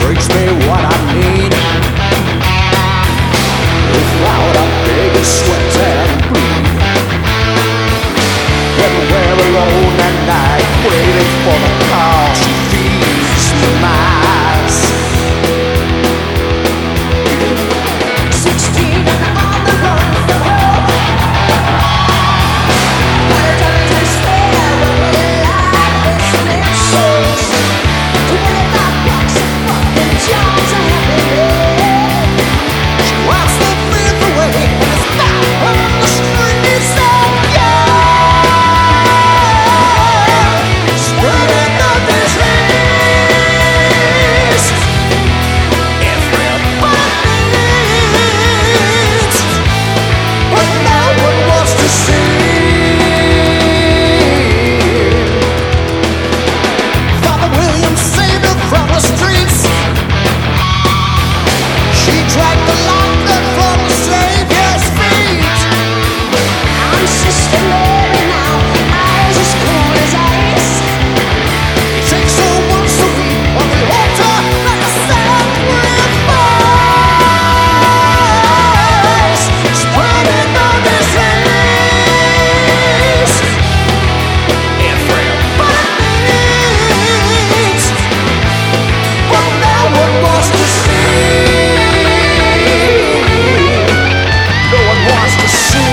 Breaks me what I mean. Without a big sweat and bleed. When we're alone at night, waiting for the call, she feeds me mice. 16 and on the run from home. Why don't you stay when we like this snitches? 25 bucks a fucking jobs are happening. She wants to live away and it's not on the streets of gold. Spreading the disease. Everybody needs, but no one wants to see. Father William saved her from the streets. She dragged the lifeline from the Savior's feet. I'm Sister Mary now, eyes as cool as ice. He takes her once a week on the altar like a sacrifice, spreading the disease. Everybody needs, but no one wants to see. No one wants to see.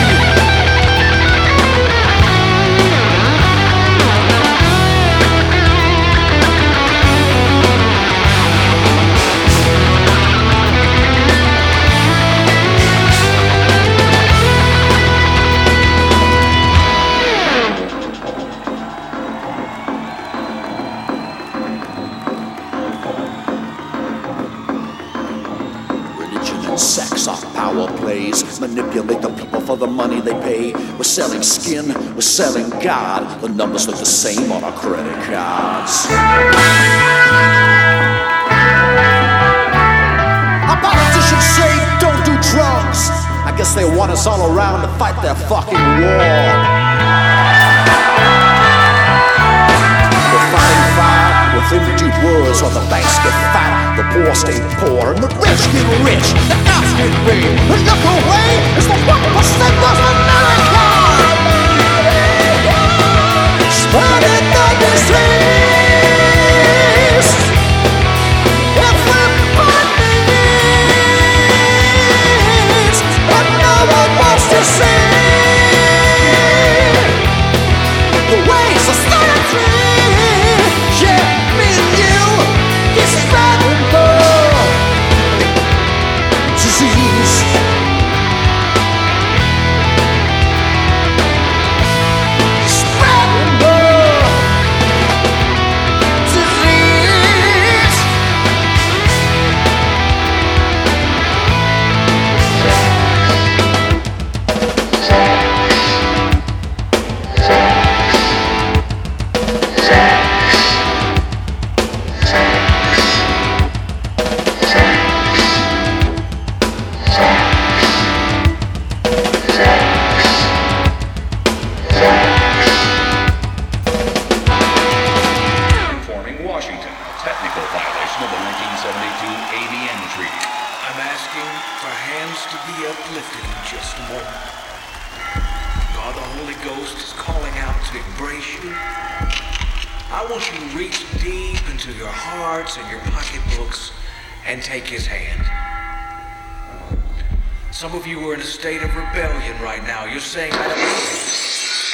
Religion and sex are power plays. Manipulate the people for the money they pay. We're selling skin, we're selling God. The numbers look the same on our credit cards. Our politicians say don't do drugs. I guess they want us all around to fight their fucking war. We're fighting fire with empty words while the banks get fat, the poor stay poor, and the rich get rich. The nuts get big. And look away, it's the 1% of America. Spreading the disease. Everybody needs, but no one wants to see. The way society, yeah, me and you, is spreading the disease. Spreading the disease. Informing Washington, a technical violation of the 1972 ABN Treaty. I'm asking for hands to be uplifted in just a moment. God the Holy Ghost is calling out to embrace you. I want you to reach deep into your hearts and your pocketbooks and take his hand. Some of you are in a state of rebellion right now. You're saying, I don't